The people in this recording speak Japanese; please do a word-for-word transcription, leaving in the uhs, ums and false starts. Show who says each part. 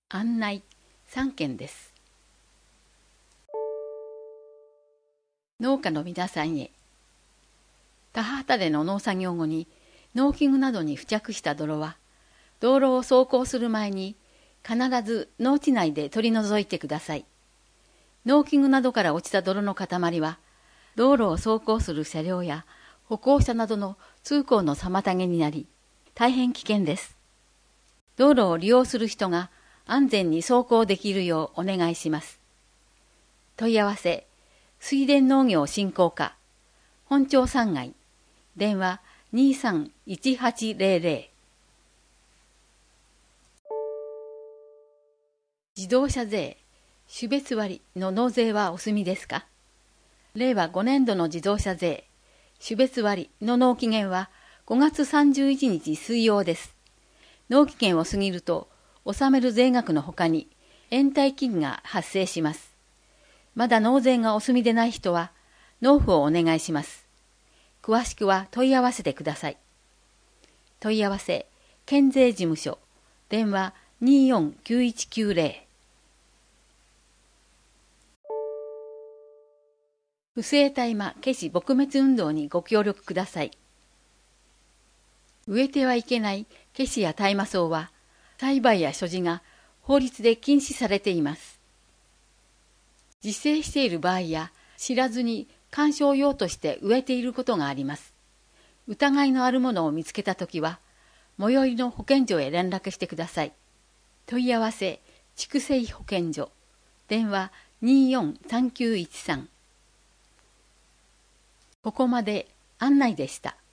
Speaker 1: 案内さんけんです。農家の皆さんへ。田畑での農作業後に農機具などに付着した泥は、道路を走行する前に必ず農地内で取り除いてください。農機具などから落ちた泥の塊は、道路を走行する車両や歩行者などの通行の妨げになり、大変危険です。道路を利用する人が安全に走行できるようお願いします。問い合わせ、水田農業振興課、本町さんがい、電話にさんいちはちゼロゼロ。自動車税、種別割の納税はお済みですか？れいわごねんどの自動車税、種別割の納期限はごがつさんじゅういちにち水曜です。納期限を過ぎると、納める税額のほかに延滞金が発生します。まだ納税がお済みでない人は、納付をお願いします。詳しくは問い合わせてください。問い合わせ、県税事務所、電話によんきゅういちきゅうゼロ。不正大麻消し撲滅運動にご協力ください。植えてはいけないケシや大麻草は、栽培や所持が法律で禁止されています。自生している場合や知らずに観賞用として植えていることがあります。疑いのあるものを見つけたときは、最寄りの保健所へ連絡してください。問い合わせ、畜生保健所、電話によんさんきゅういちさん。ここまで案内でした。